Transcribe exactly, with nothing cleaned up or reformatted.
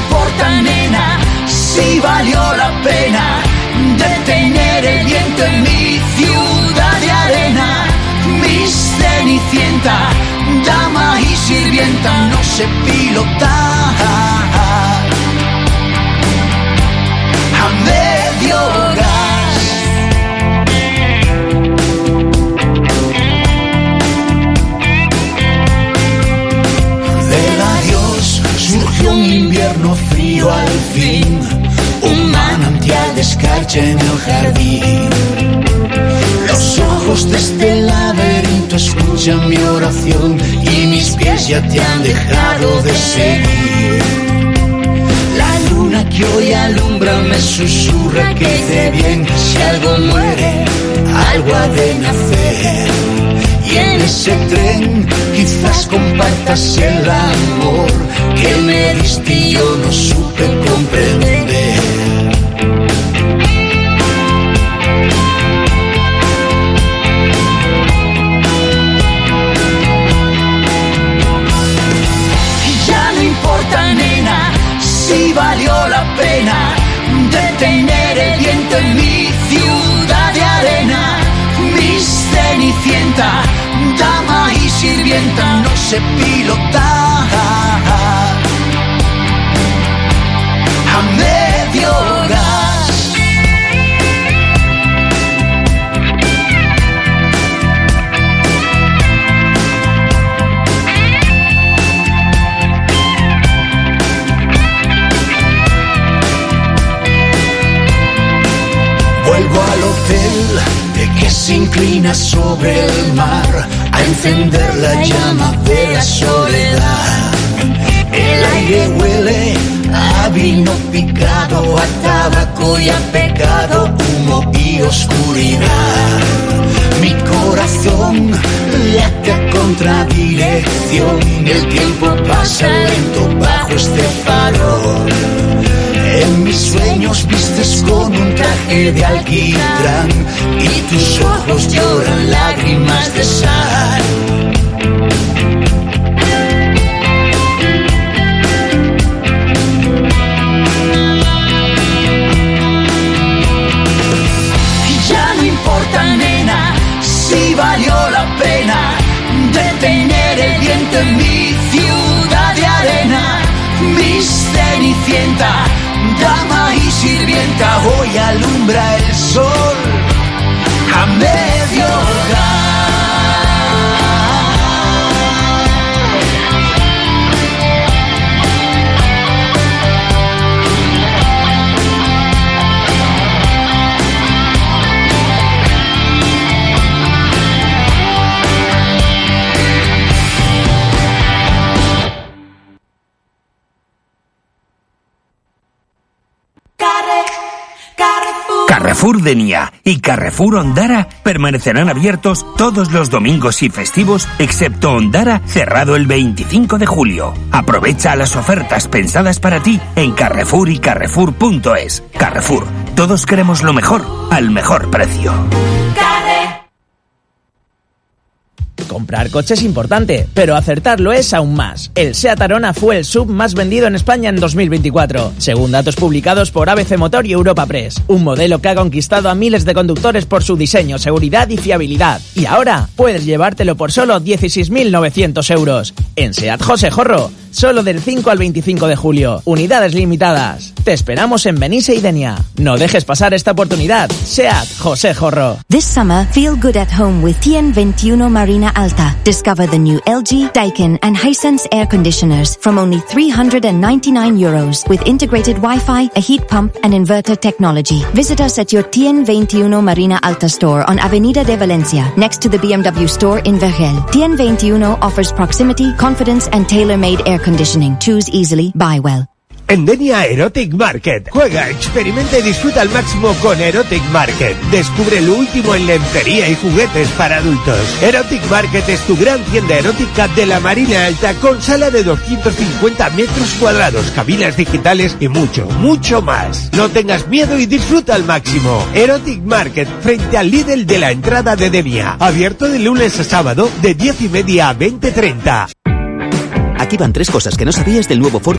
importa, nena, si valió la pena detener el viento en mi ciudad de arena. Mi cenicienta, dama y sirvienta, no sé pilotar a medio gas. Del adiós surgió un invierno frío al fin, un manantial de escarcha en el jardín. Los ojos de este laberinto escuchan mi oración y mis pies ya te han dejado de seguir. La luna que hoy alumbra me susurra que hice bien. Si algo muere, algo ha de nacer. Y en ese tren quizás compartas el amor que me diste y yo no supe comprender. Nena, si valió la pena detener el viento en mi ciudad de arena. Mi cenicienta, dama y sirvienta, no sé pilotar a medio gas. Vuelvo al hotel de que se inclina sobre el mar a encender la llama de la soledad. El aire huele a vino picado, a tabaco y a pecado, humo y oscuridad. Mi corazón late a contradirección, el tiempo pasa lento bajo este farol. En mis sueños vistes con un traje de alquitrán y tus ojos lloran lágrimas de sal. Ya no importa, nena, si valió la pena detener el viento en mi ciudad de arena. Mi cenicienta, dama y sirvienta, hoy alumbra el sol a medio gas. Carrefour Denia y Carrefour Ondara permanecerán abiertos todos los domingos y festivos, excepto Ondara, cerrado el veinticinco de julio. Aprovecha las ofertas pensadas para ti en Carrefour y Carrefour punto es. Carrefour, todos queremos lo mejor, al mejor precio. Comprar coche es importante, pero acertarlo es aún más. El SEAT Arona fue el S U V más vendido en España en dos mil veinticuatro, según datos publicados por A B C Motor y Europa Press. Un modelo que ha conquistado a miles de conductores por su diseño, seguridad y fiabilidad. Y ahora puedes llevártelo por solo dieciséis mil novecientos euros. En SEAT José Jorro, solo del cinco al veinticinco de julio. Unidades limitadas. Te esperamos en Benisse y Denia. No dejes pasar esta oportunidad. SEAT José Jorro. This summer, feel good at home with T N veintiuno Marina Alta. Discover the new L G, Daikin and Hisense air conditioners from only three hundred ninety-nine euros with integrated Wi-Fi, a heat pump and inverter technology. Visit us at your T N veintiuno Marina Alta store on Avenida de Valencia, next to the B M W store in Vergel. T N veintiuno offers proximity, confidence and tailor-made air conditioning. Choose easily, buy well. En Denia Erotic Market. Juega, experimenta y disfruta al máximo con Erotic Market. Descubre lo último en lencería y juguetes para adultos. Erotic Market es tu gran tienda erótica de la Marina Alta con sala de doscientos cincuenta metros cuadrados, cabinas digitales y mucho, mucho más. No tengas miedo y disfruta al máximo. Erotic Market frente al Lidl de la entrada de Denia. Abierto de lunes a sábado de diez y media a veinte treinta. Aquí van tres cosas que no sabías del nuevo Ford